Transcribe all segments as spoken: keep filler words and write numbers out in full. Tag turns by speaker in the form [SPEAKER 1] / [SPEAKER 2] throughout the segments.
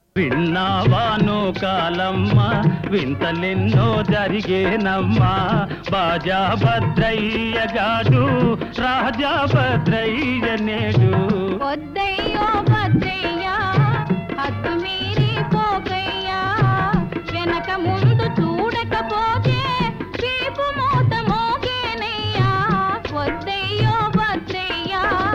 [SPEAKER 1] విన్నావాను కాలమ్మ వింతలెన్నో జరిగేనమ్మా బాజా భద్రయ్య గాడు రాజా భద్రయ్య నేడు
[SPEAKER 2] వద్దయ్యో భద్రయ్య హద్దు మీరి పోకయ్యా వెనక ముందు చూడకపోతే వీపు మూత మోగేనయ్యా వద్దయ్యో భద్రయ్య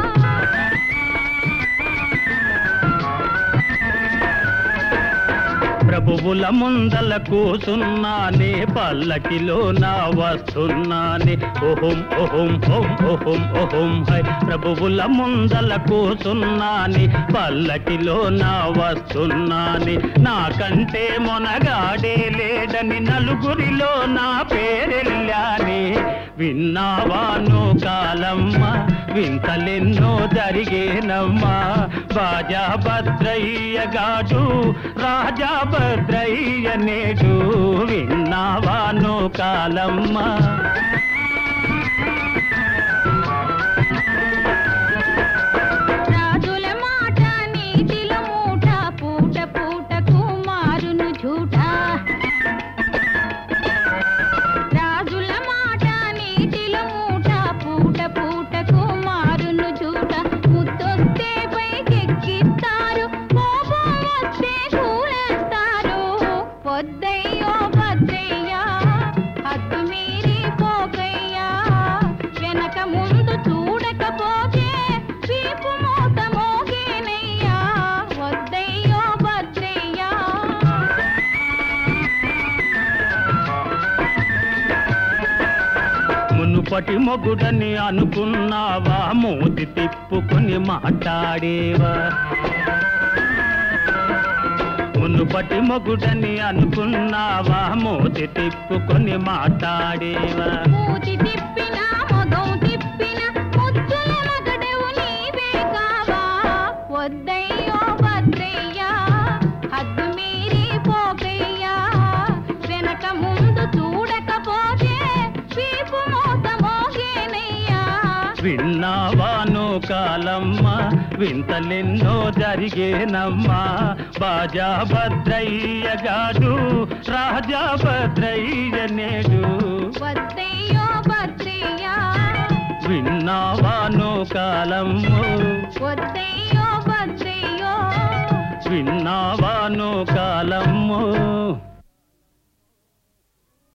[SPEAKER 1] ప్రభువుల ముందల కూసున్నానే పల్లకిలో నా వస్తున్నానే ఓహం ఓహం ఓం ఓహం ఓహం హై ప్రభువుల ముందల కూసున్నానే పల్లకిలో నా వస్తున్నానే నాకంటే మొనగాడే లేడని నలుగురిలో నా పేరెళ్ళానే విన్నావాను కాలమ్మ వింతలెన్నో జరిగేనమ్మా బాజా భద్రయ్య గాడు రాజా భద్రయ్య నేడు విన్నావాను కాలమ్మ
[SPEAKER 2] రాజుల మాట నీతిల మూట పూట పూటకు మారును झूठा రాజుల మాట నీతిల మూట పూట పూటకు మారును झूठा ముద్దొస్తే పైకెక్కిస్తారు కోపం వస్తే కూలేస్తారు వద్దయ్యో భద్రయ్య హద్దు మీరి పోకయ్యా వెనక ముందు చూడకపోతే వీపు మూత మోగేనయ్యా వద్దయ్యో భద్రయ్య
[SPEAKER 1] మునుపటి మొగుడని అనుకున్నావా మూతి తిప్పుకొని మాట్లాడేవా మునుపటి మొగుడని అనుకున్నావా మూతి తిప్పుకొని మాట్లాడేవా
[SPEAKER 2] మూతి తిప్పిన మొగం తిప్పిన ముద్దుల మగడవు నీవే కావా వద్దయ్యో భద్రయ్య హద్దు మీరి పోకయ్యా వెనక ముందు చూడకపోతే వీపు మూత మోగేనయ్యా
[SPEAKER 1] విన్నావాను కాలమ్మ వింతలెన్నో జరిగేనమ్మా బాజా భద్రయ్య గాడు రాజా భద్రయ్య నేడు
[SPEAKER 2] వద్దయ్యో భద్రయ్య
[SPEAKER 1] విన్నావాను కాలమ్మ
[SPEAKER 2] వద్దయ్యో